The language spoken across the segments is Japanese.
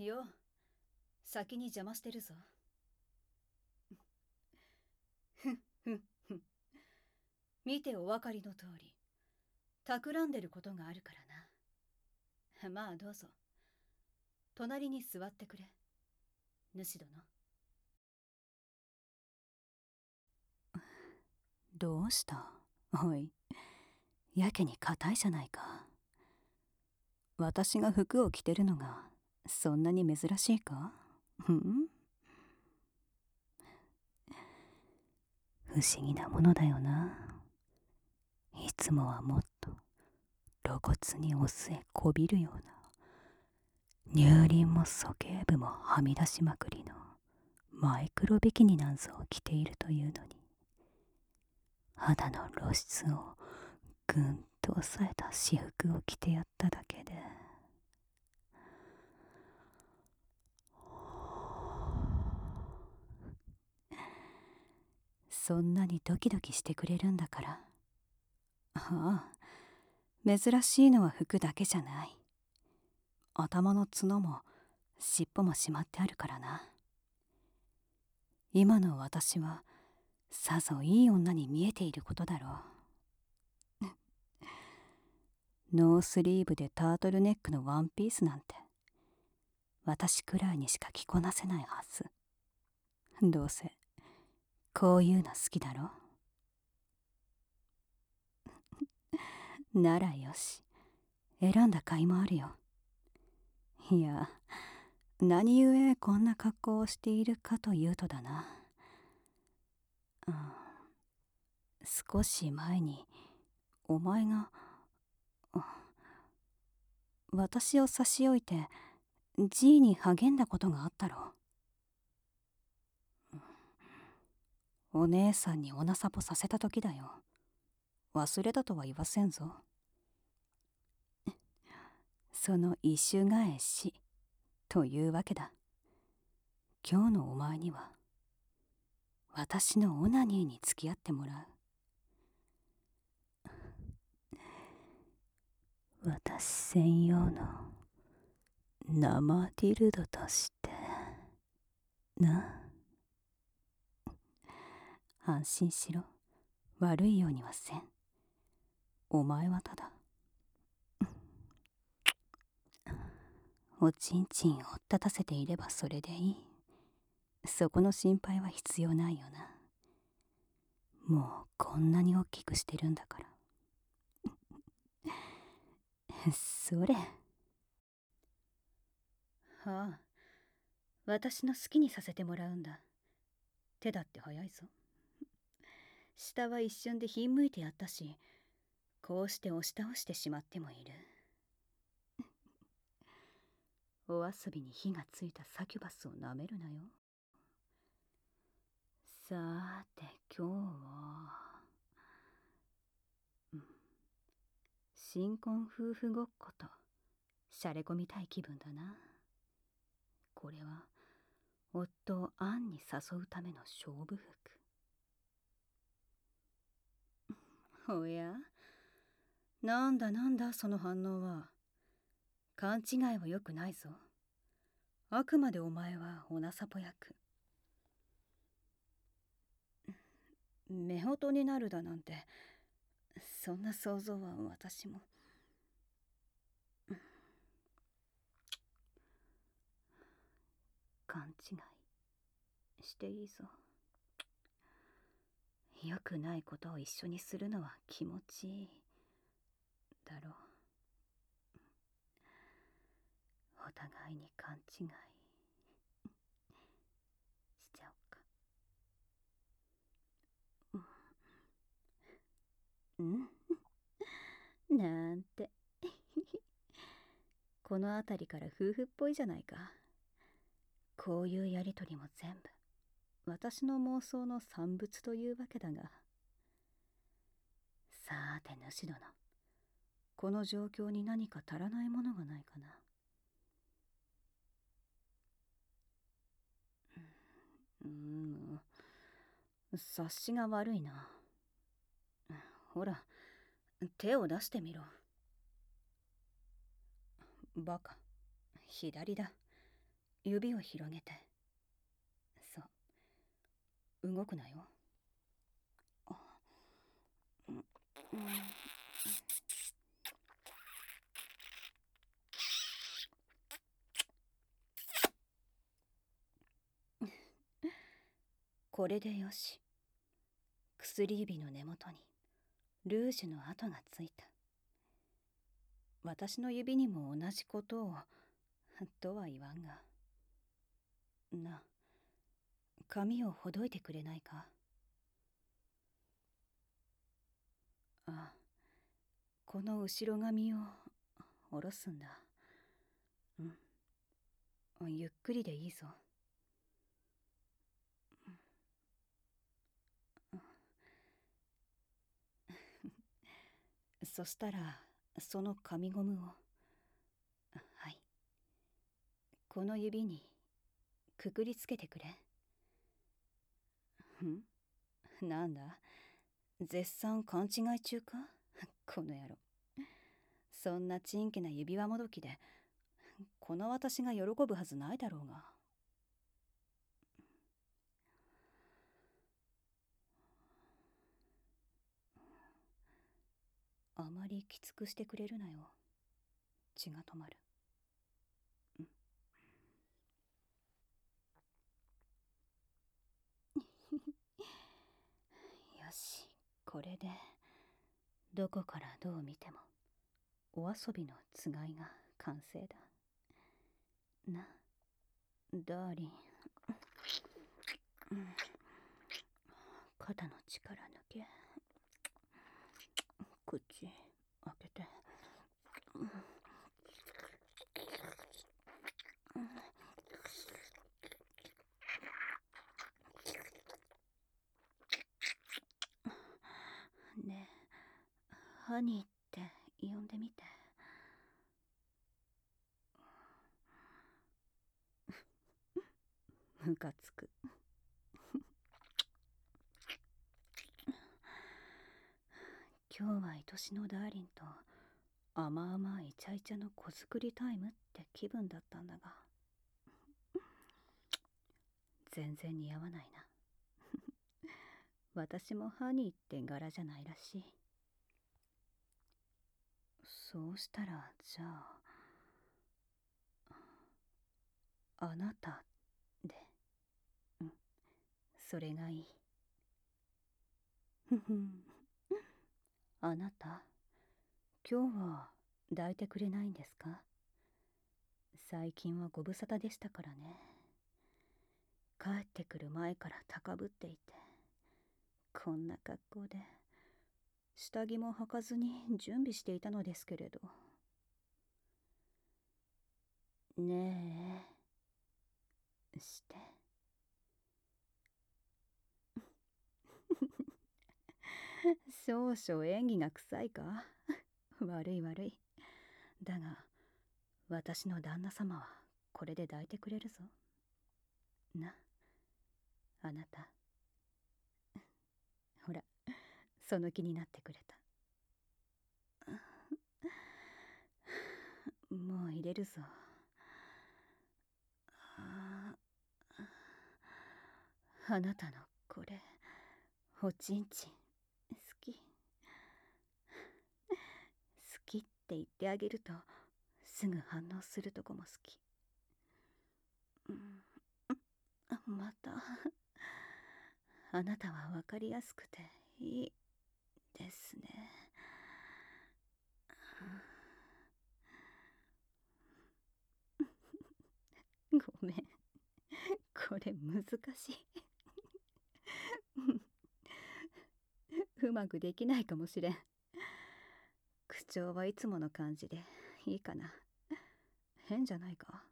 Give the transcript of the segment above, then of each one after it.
よ、先に邪魔してるぞ。ふんふんふん。見てお分かりの通り、企んでることがあるからな。まあどうぞ、隣に座ってくれ、主殿。 どうした？おい、やけに硬いじゃないか。私が服を着てるのがそんなに珍しいか？不思議なものだよな。いつもはもっと露骨にお末こびるような、乳輪も鼠径部もはみ出しまくりのマイクロビキニなんぞを着ているというのに、肌の露出をぐんと抑えた私服を着てやっただけで、そんなにドキドキしてくれるんだから。ああ、珍しいのは服だけじゃない。頭の角も尻尾もしまってあるからな。今の私はさぞいい女に見えていることだろう。ノースリーブでタートルネックのワンピースなんて私くらいにしか着こなせないはず。どうせこういうの好きだろ。ならよし、選んだ甲斐もあるよ。いや、何故こんな格好をしているかというとだな、少し前にお前が私を差し置いて G に励んだことがあったろう。お姉さんにおなさぽさせた時だよ。忘れたとは言わせんぞ。その一周返しというわけだ。今日のお前には私のオナニーに付き合ってもらう。私専用の生ディルドとしてな。安心しろ、悪いようにはせん。お前はただおちんちんを立たせていればそれでいい。そこの心配は必要ないよな。もうこんなに大きくしてるんだから。それ。 ああ、私の好きにさせてもらうんだ。手だって早いぞ。下は一瞬でひんむいてやったし、こうして押し倒してしまってもいる。お遊びに火がついたサキュバスをなめるなよ。さーて今日は、新婚夫婦ごっことしゃれ込みたい気分だな。これは夫をアンに誘うための勝負服。おや、なんだなんだその反応は。勘違いは良くないぞ。あくまでお前はおなさぽ役。夫婦になるだなんて、そんな想像は私も。勘違いしていいぞ。良くないことを一緒にするのは気持ちいいだろう。お互いに勘違いしちゃおうか。なんてこの辺りから夫婦っぽいじゃないか。こういうやりとりも全部私の妄想の産物というわけだが。さーて主殿、この状況に何か足らないものがないかな。察しが悪いな。ほら、手を出してみろ。バカ、左だ。 指を広げて。そう、動くなよ。これでよし。薬指の根元にルージュの跡がついた。私の指にも同じことをとは言わんが。な、髪をほどいてくれないか。あ、この後ろ髪を下ろすんだ。ゆっくりでいいぞ。そしたらその紙ゴムを、はい、この指にくくりつけてくれ。なんだ、絶賛勘違い中かこの野郎。そんなちんけな指輪もどきでこの私が喜ぶはずないだろうが。あまりきつくしてくれるなよ。血が止まる。よし、これでどこからどう見てもお遊びのつがいが完成だな、ダーリン。肩の力抜け。口開けて。ねえ、ハニーって呼んでみて。ムカつく。今日は愛しのダーリンと甘々イチャイチャの子作りタイムって気分だったんだが、全然似合わないな。私もハニーって柄じゃないらしい。そうしたらじゃあ、あなたで。それがいい。ふふん。あなた、今日は抱いてくれないんですか？最近はご無沙汰でしたからね。帰ってくる前から高ぶっていて、こんな格好で下着も履かずに準備していたのですけれど。ねえ、して。少々演技が臭いか。悪い悪い。だが私の旦那様はこれで抱いてくれるぞな、あなた。ほら、その気になってくれた。もう入れるぞ。あなたのこれおちんちん好き。好きって言ってあげるとすぐ反応するとこも好き。またあなたは分かりやすくていいですね。ごめん、これ難しい。うまくできないかもしれん。口調はいつもの感じでいいかな。変じゃないか。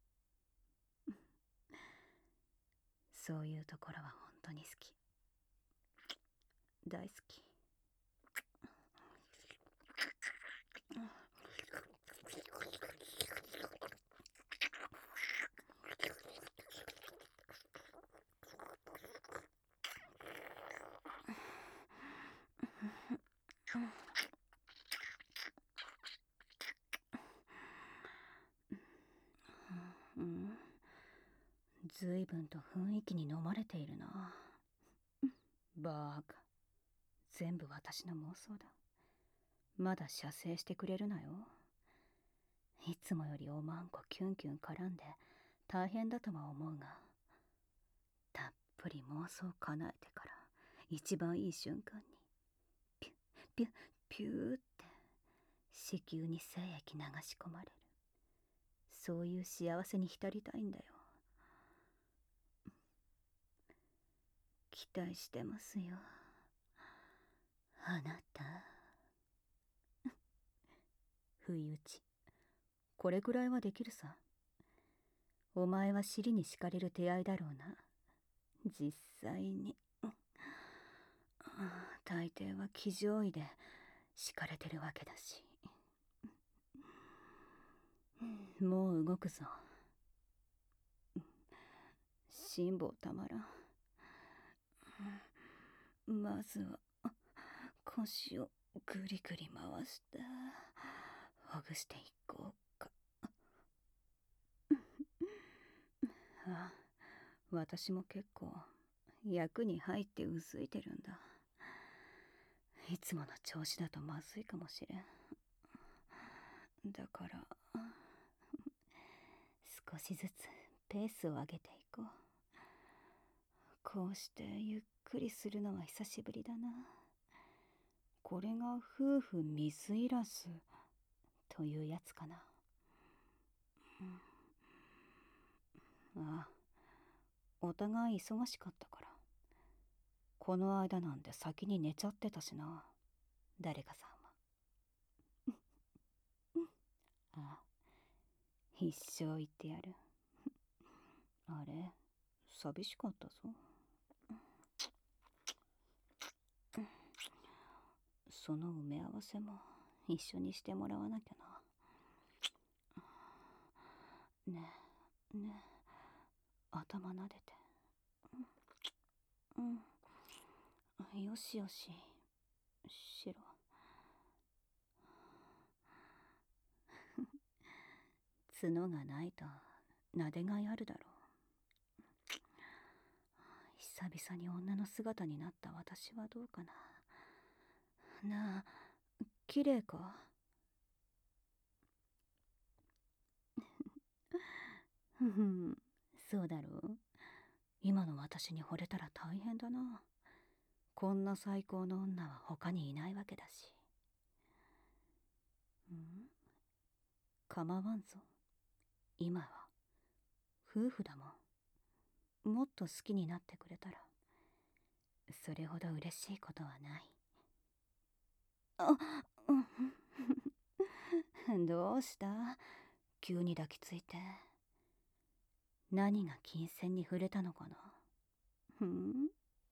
そういうところは本当に好き。大好き。 ずいぶんと雰囲気に飲まれているな。バーカ。全部私の妄想だ。まだ射精してくれるなよ。いつもよりおまんこキュンキュン絡んで大変だとは思うが、たっぷり妄想叶えてから一番いい瞬間にピュッピュッピューって子宮に精液流し込まれる。そういう幸せに浸りたいんだよ。期待してますよ、あなた。不意打ち。これぐらいはできるさ。お前は尻に敷かれる手合いだろうな。実際に大抵は騎乗位で敷かれてるわけだし。もう動くぞ。辛抱たまらん。まずは腰をぐりぐり回してほぐしていこうか。あ、私も結構役に入ってうずいてるんだ。いつもの調子だとまずいかもしれん。だから少しずつペースを上げていこう。こうしてゆっくりするのは久しぶりだな。これが夫婦水入らずというやつかな。ああ、お互い忙しかったから。この間なんて先に寝ちゃってたしな、誰かさんは。ああ、一生言ってやる。あれ、寂しかったぞ。その埋め合わせも一緒にしてもらわなきゃな。ねえ、ねえ、頭撫でて。うん、よしよし、しろ。角がないと撫でがいあるだろう。久々に女の姿になった私はどうかな。なあ、綺麗か？ふふん、そうだろう。今の私に惚れたら大変だな。こんな最高の女は他にいないわけだし。構わんぞ。今は夫婦だもん。もっと好きになってくれたらそれほど嬉しいことはない。あ、どうした？急に抱きついて。何が金銭に触れたのかな。ふん？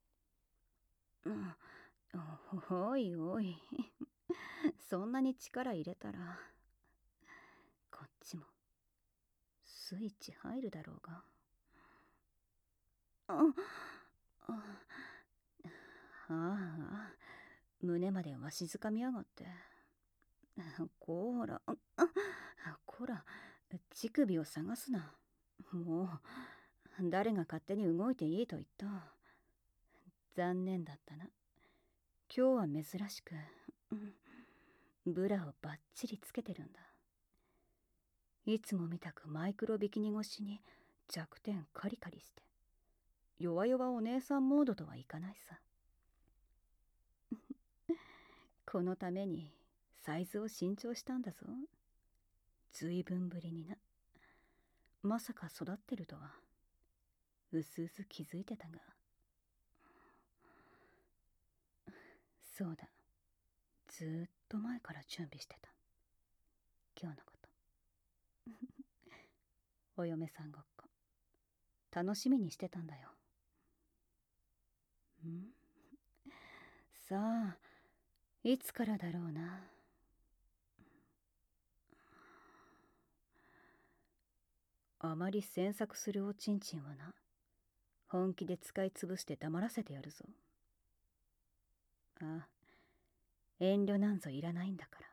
おいおい、そんなに力入れたらこっちもスイッチ入るだろうが。ああ、胸までわしづかみやがって。こら、こら、乳首を探すな。もう誰が勝手に動いていいと言った。残念だったな。今日は珍しくブラをバッチリつけてるんだ。いつもみたくマイクロビキニ越しに弱点カリカリして、弱々お姉さんモードとはいかないさ。このためにサイズを新調したんだぞ。ずいぶんぶりにな。まさか育ってるとはうすうす気づいてたが。そうだ、ずーっと前から準備してた、今日のこと。お嫁さんごっこ楽しみにしてたんだよ。さあ、いつからだろうな。あまり詮索するおちんちんはな、本気で使い潰して黙らせてやるぞ。ああ、遠慮なんぞいらないんだから。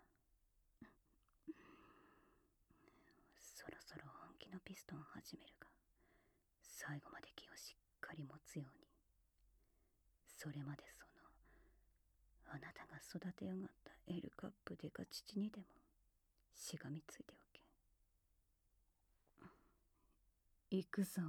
そろそろ本気のピストン始めるが、 最後まで気をしっかり持つように。それまであなたが育て上がったエルカップデカ父にでもしがみついておけ。行くぞ。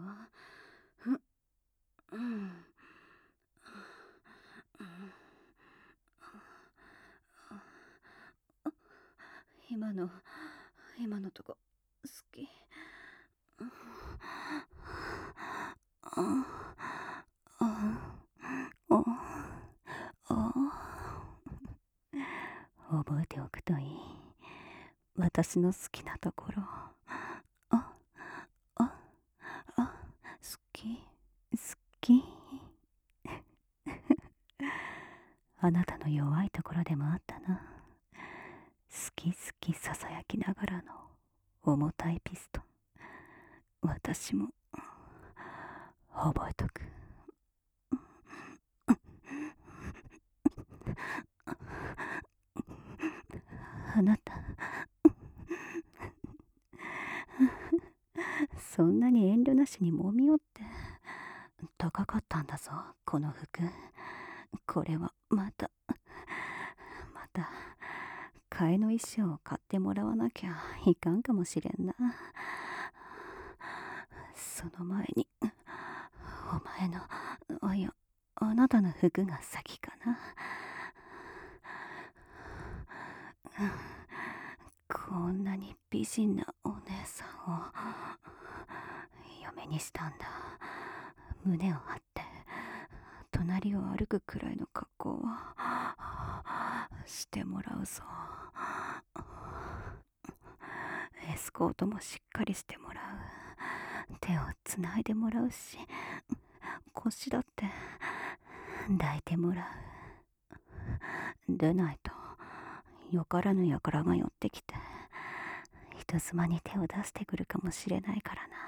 今のとこ好き。 覚えておくといい。私の好きなところ。好き。あなたの弱いところでもあったな。好きささやきながらの重たいピストン。私も覚えとく。あなたそんなに遠慮なしにもみよって。高かったんだぞこの服。これはまた替えの衣装を買ってもらわなきゃいかんかもしれんな。その前にお前のあなたの服が先かな。こんなに美人なお姉さんを嫁にしたんだ。胸を張って隣を歩くくらいの格好はしてもらうぞ。エスコートもしっかりしてもらう。手をつないでもらうし、腰だって抱いてもらう。でないとよからぬ輩が寄ってきて人妻に手を出してくるかもしれないからな。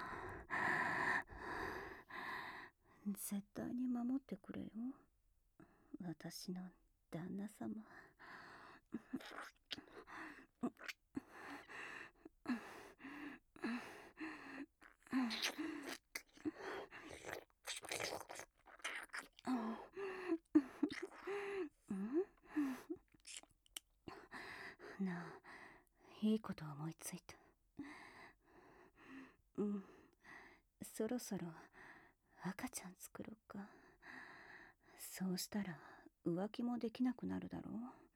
絶対に守ってくれよ、私の旦那様。なあ、いいこと思いついた。そろそろ赤ちゃん作ろうか。そうしたら浮気もできなくなるだろ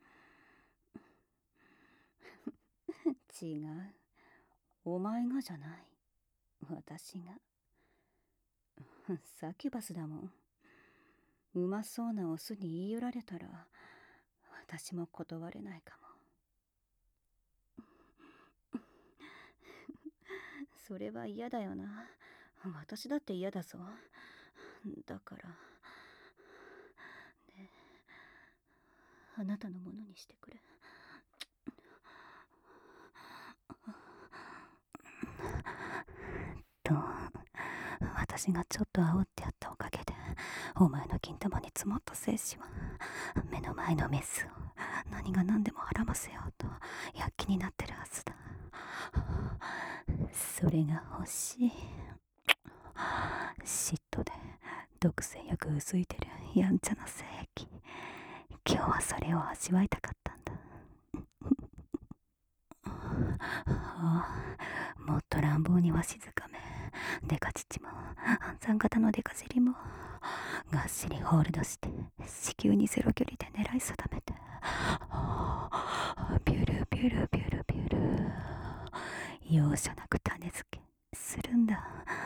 う。違う、お前がじゃない、私が。サキュバスだもん。うまそうなオスに言い寄られたら私も断れないかも。それは嫌だよな。私だって嫌だぞ。だからね、あなたのものにしてくれ。 私がちょっと煽ってやったおかげでお前の金玉に積もった精子は目の前のメスを何が何でもはらませようと躍起になってるはずだ。それが欲しい。嫉妬で毒性よく薄いてるやんちゃな精液。今日はそれを味わいたかったんだ。もっと乱暴にわしづかめ、デカ乳も暗算型のデカ尻もがっしりホールドして子宮にゼロ距離で狙い定めて、ビュルビュルビュルビュル容赦なく種付けするんだ。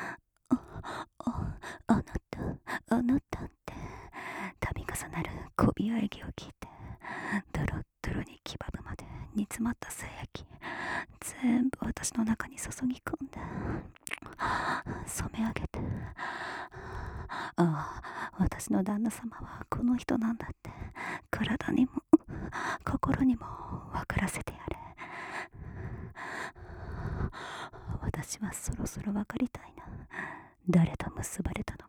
あなたって度重なるこび喘ぎを聞いてドロッドロにキバブまで煮詰まった精液全部私の中に注ぎ込んで染め上げて、私の旦那様はこの人なんだって体にも心にも分からせてやれ。私はそろそろ分かりたいな、誰と結ばれたのか。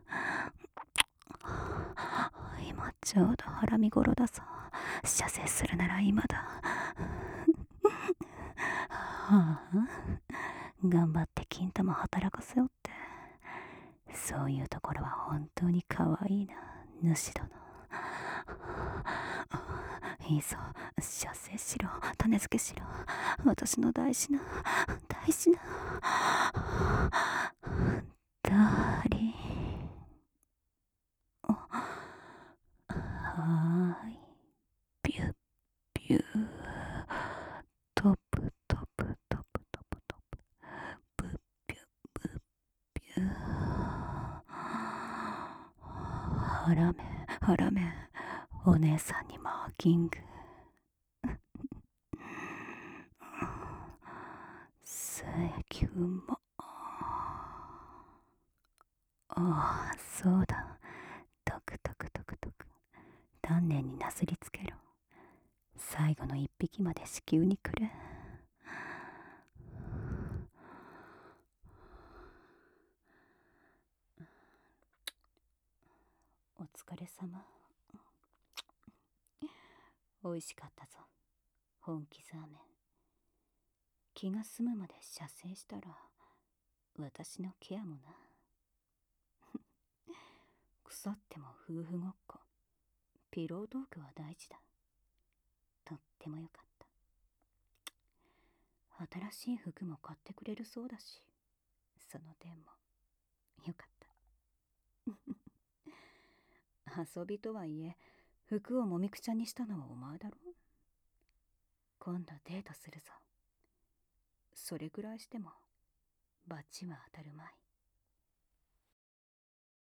今ちょうどハラミ頃だぞ。射精するなら今だ。頑張って金玉働かせよってそういうところは本当に可愛いな、主殿。いいぞ、射精しろ、種付けしろ。私の大事な、大事な、ダーリン。はーい。ピュッピュー。トプトプトプトプトプ。ブッピュブッピュー。ハラメ、ハラメ。お姉さんにマーキング。請求も。ああ、そうだ。トクトクトクトク。丹念になすりつけろ。最後の一匹まで子宮にくれ。お疲れ様。美味しかったぞ、本気ザーメン。気が済むまで射精したら私のケアもな。腐っても夫婦ごっこ、ピロートークは大事だ。とってもよかった。新しい服も買ってくれるそうだし、その点もよかった。遊びとはいえ服をもみくちゃにしたのはお前だろ。今度デートするぞ。それぐらいしても罰は当たるまい。